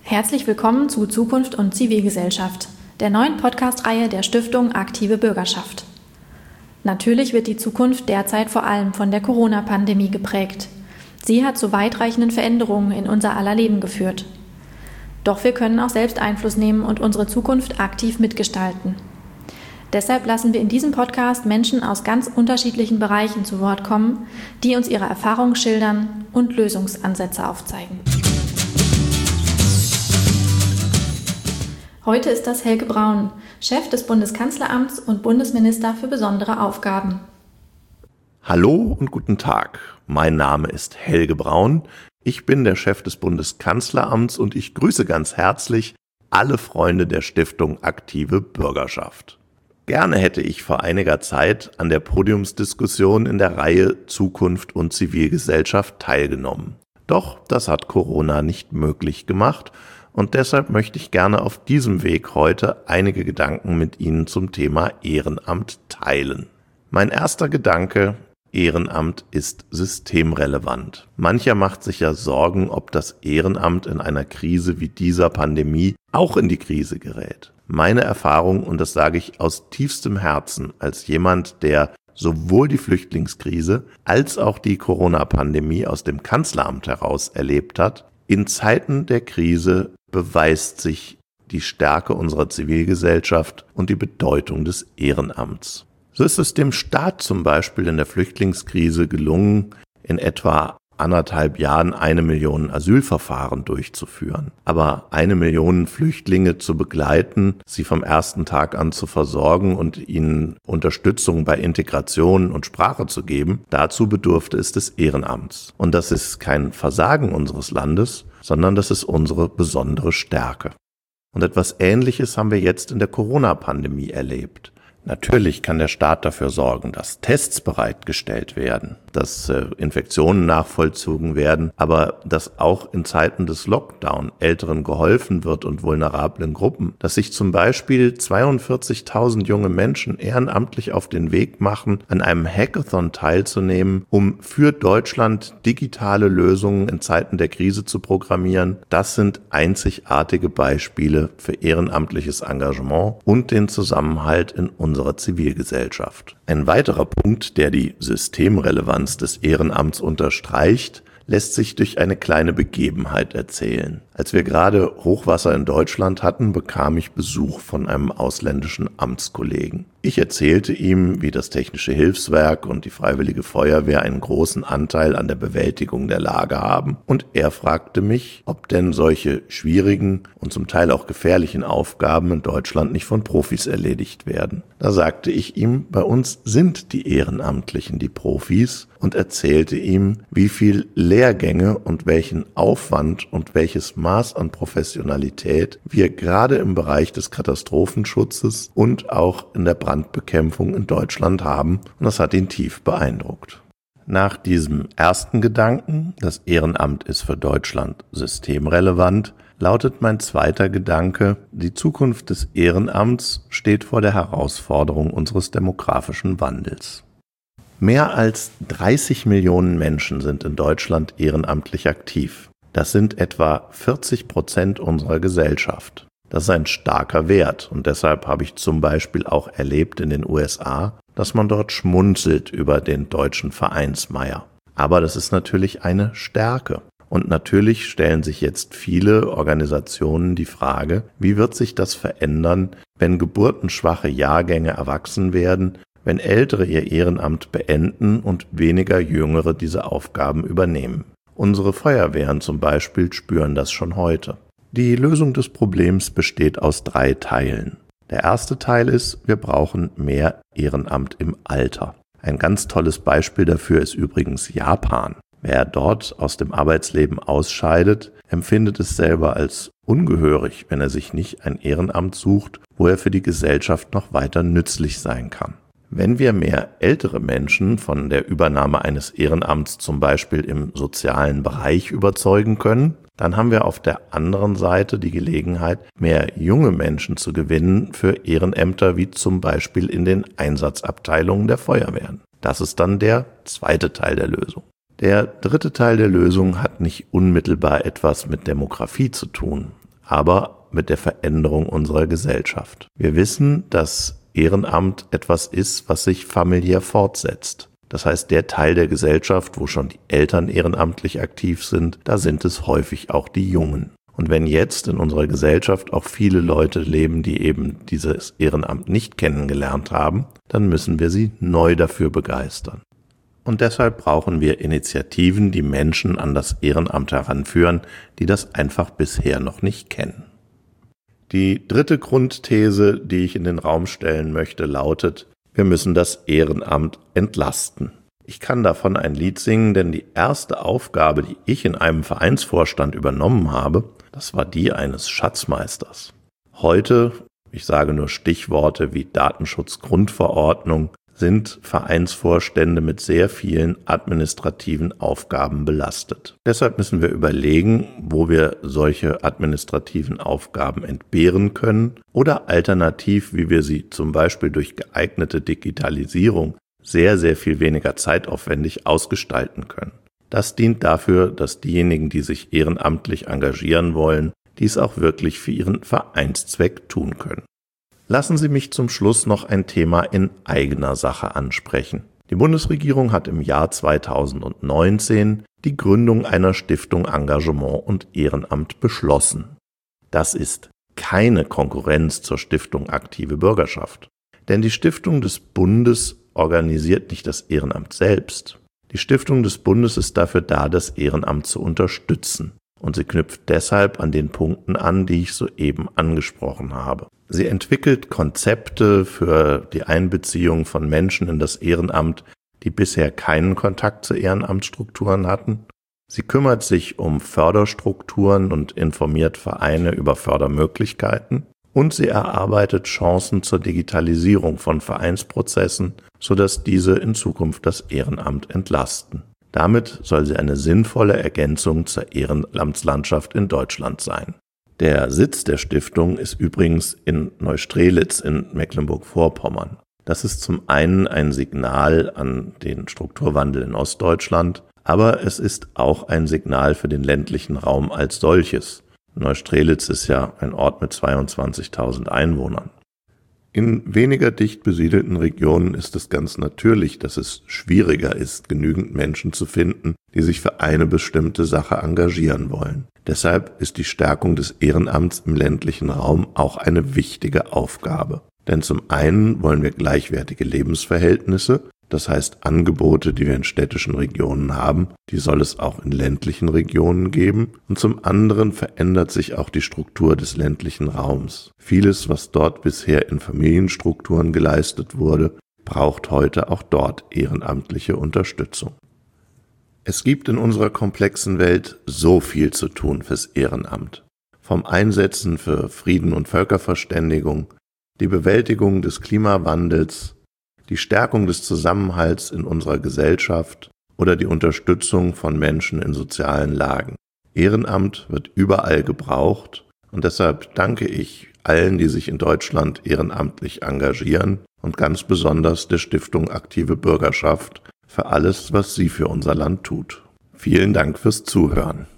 Herzlich willkommen zu Zukunft und Zivilgesellschaft, der neuen Podcast-Reihe der Stiftung Aktive Bürgerschaft. Natürlich wird die Zukunft derzeit vor allem von der Corona-Pandemie geprägt. Sie hat zu weitreichenden Veränderungen in unser aller Leben geführt. Doch wir können auch selbst Einfluss nehmen und unsere Zukunft aktiv mitgestalten. Deshalb lassen wir in diesem Podcast Menschen aus ganz unterschiedlichen Bereichen zu Wort kommen, die uns ihre Erfahrungen schildern und Lösungsansätze aufzeigen. Heute ist das Helge Braun, Chef des Bundeskanzleramts und Bundesminister für besondere Aufgaben. Hallo und guten Tag. Mein Name ist Helge Braun. Ich bin der Chef des Bundeskanzleramts und ich grüße ganz herzlich alle Freunde der Stiftung Aktive Bürgerschaft. Gerne hätte ich vor einiger Zeit an der Podiumsdiskussion in der Reihe Zukunft und Zivilgesellschaft teilgenommen. Doch das hat Corona nicht möglich gemacht. Und deshalb möchte ich gerne auf diesem Weg heute einige Gedanken mit Ihnen zum Thema Ehrenamt teilen. Mein erster Gedanke: Ehrenamt ist systemrelevant. Mancher macht sich ja Sorgen, ob das Ehrenamt in einer Krise wie dieser Pandemie auch in die Krise gerät. Meine Erfahrung, und das sage ich aus tiefstem Herzen als jemand, der sowohl die Flüchtlingskrise als auch die Corona-Pandemie aus dem Kanzleramt heraus erlebt hat: In Zeiten der Krise beweist sich die Stärke unserer Zivilgesellschaft und die Bedeutung des Ehrenamts. So ist es dem Staat zum Beispiel in der Flüchtlingskrise gelungen, in etwa 1,5 Jahren 1 Million Asylverfahren durchzuführen. Aber 1 Million Flüchtlinge zu begleiten, sie vom ersten Tag an zu versorgen und ihnen Unterstützung bei Integration und Sprache zu geben, dazu bedurfte es des Ehrenamts. Und das ist kein Versagen unseres Landes, sondern das ist unsere besondere Stärke. Und etwas Ähnliches haben wir jetzt in der Corona-Pandemie erlebt. Natürlich kann der Staat dafür sorgen, dass Tests bereitgestellt werden, dass Infektionen nachvollzogen werden, aber dass auch in Zeiten des Lockdown Älteren geholfen wird und vulnerablen Gruppen, dass sich zum Beispiel 42.000 junge Menschen ehrenamtlich auf den Weg machen, an einem Hackathon teilzunehmen, um für Deutschland digitale Lösungen in Zeiten der Krise zu programmieren. Das sind einzigartige Beispiele für ehrenamtliches Engagement und den Zusammenhalt in unserer Zivilgesellschaft. Ein weiterer Punkt, der die Systemrelevanz des Ehrenamts unterstreicht, lässt sich durch eine kleine Begebenheit erzählen. Als wir gerade Hochwasser in Deutschland hatten, bekam ich Besuch von einem ausländischen Amtskollegen. Ich erzählte ihm, wie das Technische Hilfswerk und die Freiwillige Feuerwehr einen großen Anteil an der Bewältigung der Lage haben, und er fragte mich, ob denn solche schwierigen und zum Teil auch gefährlichen Aufgaben in Deutschland nicht von Profis erledigt werden. Da sagte ich ihm, bei uns sind die Ehrenamtlichen die Profis, und erzählte ihm, wie viel Lehrgänge und welchen Aufwand und welches Maß an Professionalität wir gerade im Bereich des Katastrophenschutzes und auch in der Brandbekämpfung in Deutschland haben, und das hat ihn tief beeindruckt. Nach diesem ersten Gedanken, das Ehrenamt ist für Deutschland systemrelevant, lautet mein zweiter Gedanke: Die Zukunft des Ehrenamts steht vor der Herausforderung unseres demografischen Wandels. Mehr als 30 Millionen Menschen sind in Deutschland ehrenamtlich aktiv. Das sind etwa 40% unserer Gesellschaft. Das ist ein starker Wert, und deshalb habe ich zum Beispiel auch erlebt in den USA, dass man dort schmunzelt über den deutschen Vereinsmeier. Aber das ist natürlich eine Stärke. Und natürlich stellen sich jetzt viele Organisationen die Frage, wie wird sich das verändern, wenn geburtenschwache Jahrgänge erwachsen werden, wenn Ältere ihr Ehrenamt beenden und weniger Jüngere diese Aufgaben übernehmen. Unsere Feuerwehren zum Beispiel spüren das schon heute. Die Lösung des Problems besteht aus 3 Teilen. Der erste Teil ist: Wir brauchen mehr Ehrenamt im Alter. Ein ganz tolles Beispiel dafür ist übrigens Japan. Wer dort aus dem Arbeitsleben ausscheidet, empfindet es selber als ungehörig, wenn er sich nicht ein Ehrenamt sucht, wo er für die Gesellschaft noch weiter nützlich sein kann. Wenn wir mehr ältere Menschen von der Übernahme eines Ehrenamts zum Beispiel im sozialen Bereich überzeugen können, dann haben wir auf der anderen Seite die Gelegenheit, mehr junge Menschen zu gewinnen für Ehrenämter wie zum Beispiel in den Einsatzabteilungen der Feuerwehren. Das ist dann der zweite Teil der Lösung. Der dritte Teil der Lösung hat nicht unmittelbar etwas mit Demografie zu tun, aber mit der Veränderung unserer Gesellschaft. Wir wissen, dass Ehrenamt etwas ist, was sich familiär fortsetzt. Das heißt, der Teil der Gesellschaft, wo schon die Eltern ehrenamtlich aktiv sind, da sind es häufig auch die Jungen. Und wenn jetzt in unserer Gesellschaft auch viele Leute leben, die eben dieses Ehrenamt nicht kennengelernt haben, dann müssen wir sie neu dafür begeistern. Und deshalb brauchen wir Initiativen, die Menschen an das Ehrenamt heranführen, die das einfach bisher noch nicht kennen. Die dritte Grundthese, die ich in den Raum stellen möchte, lautet: Wir müssen das Ehrenamt entlasten. Ich kann davon ein Lied singen, denn die erste Aufgabe, die ich in einem Vereinsvorstand übernommen habe, das war die eines Schatzmeisters. Heute, ich sage nur Stichworte wie Datenschutzgrundverordnung, sind Vereinsvorstände mit sehr vielen administrativen Aufgaben belastet. Deshalb müssen wir überlegen, wo wir solche administrativen Aufgaben entbehren können oder alternativ, wie wir sie zum Beispiel durch geeignete Digitalisierung sehr, sehr viel weniger zeitaufwendig ausgestalten können. Das dient dafür, dass diejenigen, die sich ehrenamtlich engagieren wollen, dies auch wirklich für ihren Vereinszweck tun können. Lassen Sie mich zum Schluss noch ein Thema in eigener Sache ansprechen. Die Bundesregierung hat im Jahr 2019 die Gründung einer Stiftung Engagement und Ehrenamt beschlossen. Das ist keine Konkurrenz zur Stiftung Aktive Bürgerschaft. Denn die Stiftung des Bundes organisiert nicht das Ehrenamt selbst. Die Stiftung des Bundes ist dafür da, das Ehrenamt zu unterstützen. Und sie knüpft deshalb an den Punkten an, die ich soeben angesprochen habe. Sie entwickelt Konzepte für die Einbeziehung von Menschen in das Ehrenamt, die bisher keinen Kontakt zu Ehrenamtsstrukturen hatten. Sie kümmert sich um Förderstrukturen und informiert Vereine über Fördermöglichkeiten. Und sie erarbeitet Chancen zur Digitalisierung von Vereinsprozessen, sodass diese in Zukunft das Ehrenamt entlasten. Damit soll sie eine sinnvolle Ergänzung zur Ehrenamtslandschaft in Deutschland sein. Der Sitz der Stiftung ist übrigens in Neustrelitz in Mecklenburg-Vorpommern. Das ist zum einen ein Signal an den Strukturwandel in Ostdeutschland, aber es ist auch ein Signal für den ländlichen Raum als solches. Neustrelitz ist ja ein Ort mit 22.000 Einwohnern. In weniger dicht besiedelten Regionen ist es ganz natürlich, dass es schwieriger ist, genügend Menschen zu finden, die sich für eine bestimmte Sache engagieren wollen. Deshalb ist die Stärkung des Ehrenamts im ländlichen Raum auch eine wichtige Aufgabe. Denn zum einen wollen wir gleichwertige Lebensverhältnisse, das heißt Angebote, die wir in städtischen Regionen haben, die soll es auch in ländlichen Regionen geben. Und zum anderen verändert sich auch die Struktur des ländlichen Raums. Vieles, was dort bisher in Familienstrukturen geleistet wurde, braucht heute auch dort ehrenamtliche Unterstützung. Es gibt in unserer komplexen Welt so viel zu tun fürs Ehrenamt. Vom Einsetzen für Frieden und Völkerverständigung, die Bewältigung des Klimawandels, die Stärkung des Zusammenhalts in unserer Gesellschaft oder die Unterstützung von Menschen in sozialen Lagen. Ehrenamt wird überall gebraucht und deshalb danke ich allen, die sich in Deutschland ehrenamtlich engagieren und ganz besonders der Stiftung Aktive Bürgerschaft für alles, was sie für unser Land tut. Vielen Dank fürs Zuhören.